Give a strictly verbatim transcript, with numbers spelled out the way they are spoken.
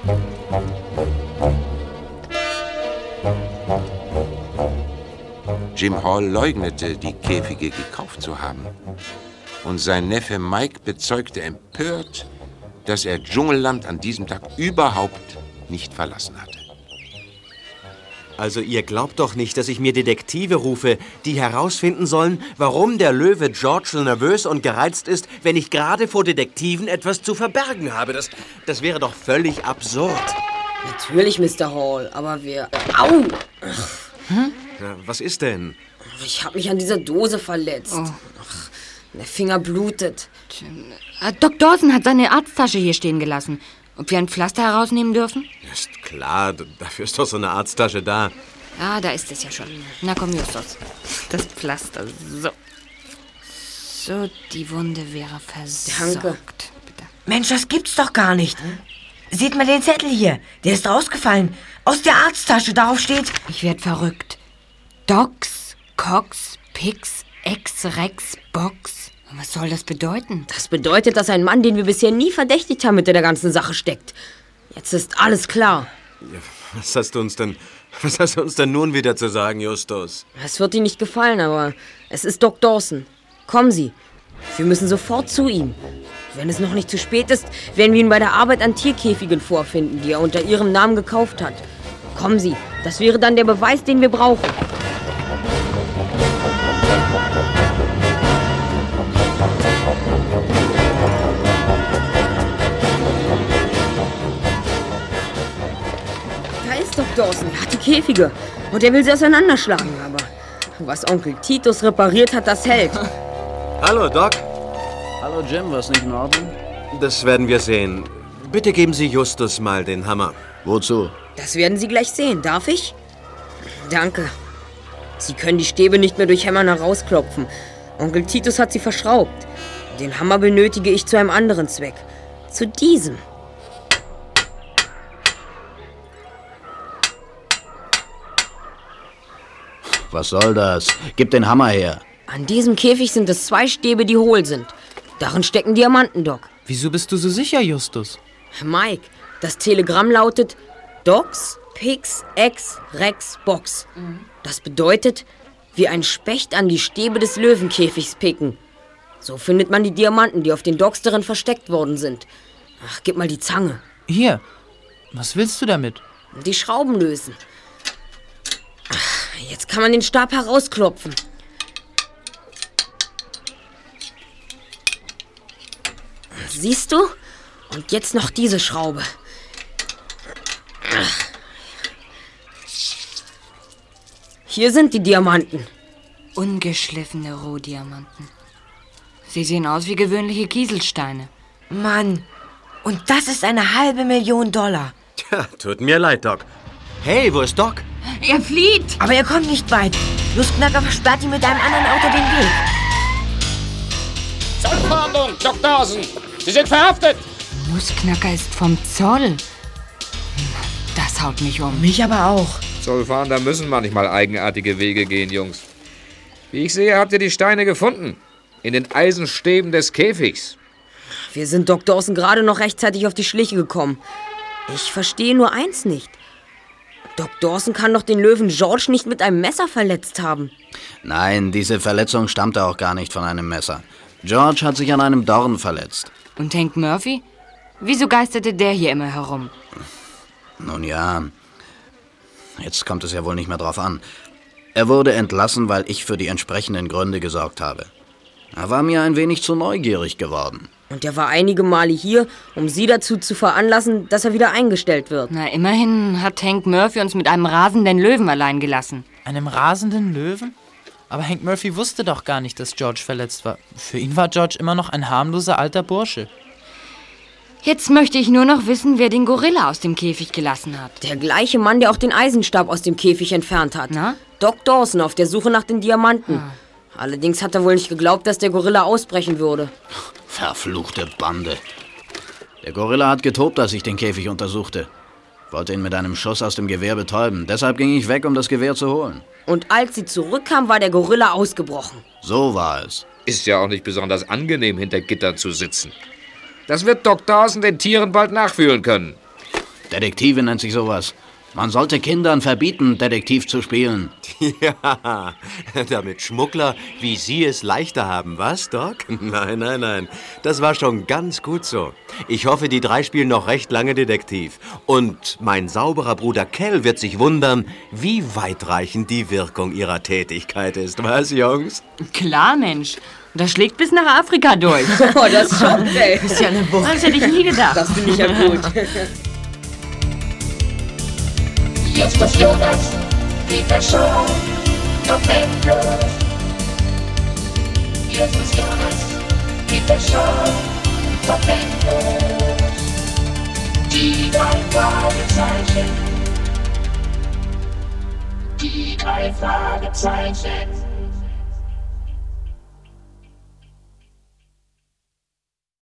Jim Hall leugnete, die Käfige gekauft zu haben. Und sein Neffe Mike bezeugte empört, dass er Dschungelland an diesem Tag überhaupt nicht verlassen hatte. Also ihr glaubt doch nicht, dass ich mir Detektive rufe, die herausfinden sollen, warum der Löwe George so nervös und gereizt ist, wenn ich gerade vor Detektiven etwas zu verbergen habe. Das, das wäre doch völlig absurd. Natürlich, Mister Hall, aber wir... Au! Hm? Ja, was ist denn? Ich habe mich an dieser Dose verletzt. Oh. Ach, der Finger blutet. Doc Dawson hat seine Arzttasche hier stehen gelassen. Ob wir ein Pflaster herausnehmen dürfen? Ist klar, dafür ist doch so eine Arzttasche da. Ah, da ist es ja schon. Na komm, Justus. Das Pflaster, so. So, die Wunde wäre versorgt. Danke. Bitte. Mensch, das gibt's doch gar nicht. Seht mal den Zettel hier. Der ist rausgefallen. Aus der Arzttasche, darauf steht... Ich werd verrückt. Docs, Cox, Pix, Ex, Rex, Box. Was soll das bedeuten? Das bedeutet, dass ein Mann, den wir bisher nie verdächtigt haben, hinter der ganzen Sache steckt. Jetzt ist alles klar. Ja, was hast du uns denn, was hast du uns denn nun wieder zu sagen, Justus? Es wird Ihnen nicht gefallen, aber es ist Doc Dawson. Kommen Sie. Wir müssen sofort zu ihm. Wenn es noch nicht zu spät ist, werden wir ihn bei der Arbeit an Tierkäfigen vorfinden, die er unter Ihrem Namen gekauft hat. Kommen Sie. Das wäre dann der Beweis, den wir brauchen. Doc Dawson hat die Käfige und er will sie auseinanderschlagen, aber was Onkel Titus repariert hat, das hält. Hallo, Doc. Hallo, Jim, was nicht in Ordnung? Das werden wir sehen. Bitte geben Sie Justus mal den Hammer. Wozu? Das werden Sie gleich sehen. Darf ich? Danke. Sie können die Stäbe nicht mehr durch Hämmern herausklopfen. Onkel Titus hat sie verschraubt. Den Hammer benötige ich zu einem anderen Zweck. Zu diesem. Was soll das? Gib den Hammer her. An diesem Käfig sind es zwei Stäbe, die hohl sind. Darin stecken Diamanten, Doc. Wieso bist du so sicher, Justus? Mike, das Telegramm lautet Docs, Pix, Ex, Rex, Box. Mhm. Das bedeutet, wie ein Specht an die Stäbe des Löwenkäfigs picken. So findet man die Diamanten, die auf den Docks darin versteckt worden sind. Ach, gib mal die Zange. Hier. Was willst du damit? Die Schrauben lösen. Jetzt kann man den Stab herausklopfen. Siehst du? Und jetzt noch diese Schraube. Hier sind die Diamanten. Ungeschliffene Rohdiamanten. Sie sehen aus wie gewöhnliche Kieselsteine. Mann, und das ist eine halbe Million Dollar. Tja, tut mir leid, Doc. Hey, wo ist Doc? Er flieht! Aber er kommt nicht weit. Nussknacker versperrt ihm mit einem anderen Auto den Weg. Zollfahndung, Doc Dawson! Sie sind verhaftet! Nussknacker ist vom Zoll. Das haut mich um. Mich aber auch. Zollfahnder müssen manchmal eigenartige Wege gehen, Jungs. Wie ich sehe, habt ihr die Steine gefunden. In den Eisenstäben des Käfigs. Wir sind Doc Dawson gerade noch rechtzeitig auf die Schliche gekommen. Ich verstehe nur eins nicht. Doc Dawson kann doch den Löwen George nicht mit einem Messer verletzt haben. Nein, diese Verletzung stammte auch gar nicht von einem Messer. George hat sich an einem Dorn verletzt. Und Hank Murphy? Wieso geisterte der hier immer herum? Nun ja, jetzt kommt es ja wohl nicht mehr drauf an. Er wurde entlassen, weil ich für die entsprechenden Gründe gesorgt habe. Er war mir ein wenig zu neugierig geworden. Und er war einige Male hier, um Sie dazu zu veranlassen, dass er wieder eingestellt wird. Na, immerhin hat Hank Murphy uns mit einem rasenden Löwen allein gelassen. Einem rasenden Löwen? Aber Hank Murphy wusste doch gar nicht, dass George verletzt war. Für ihn war George immer noch ein harmloser alter Bursche. Jetzt möchte ich nur noch wissen, wer den Gorilla aus dem Käfig gelassen hat. Der gleiche Mann, der auch den Eisenstab aus dem Käfig entfernt hat. Na? Doc Dawson auf der Suche nach den Diamanten. Ah. Allerdings hat er wohl nicht geglaubt, dass der Gorilla ausbrechen würde. Verfluchte Bande. Der Gorilla hat getobt, als ich den Käfig untersuchte. Wollte ihn mit einem Schuss aus dem Gewehr betäuben. Deshalb ging ich weg, um das Gewehr zu holen. Und als sie zurückkam, war der Gorilla ausgebrochen. So war es. Ist ja auch nicht besonders angenehm, hinter Gittern zu sitzen. Das wird Doc Dawson den Tieren bald nachfühlen können. Detektive nennt sich sowas. Man sollte Kindern verbieten, Detektiv zu spielen. Ja, damit Schmuggler wie Sie es leichter haben, was, Doc? Nein, nein, nein. Das war schon ganz gut so. Ich hoffe, die drei spielen noch recht lange Detektiv. Und mein sauberer Bruder Kel wird sich wundern, wie weitreichend die Wirkung ihrer Tätigkeit ist. Was, Jungs? Klar, Mensch. Das schlägt bis nach Afrika durch. Oh, das schockt, ey. Ist ja eine Wucht. Das hätte ich nie gedacht. Das finde ich ja gut. Jetzt ist Jonas, die Person auf Endlos. Jetzt ist Jonas, die Person auf Endlos. Die drei Fragezeichen. Die drei Fragezeichen.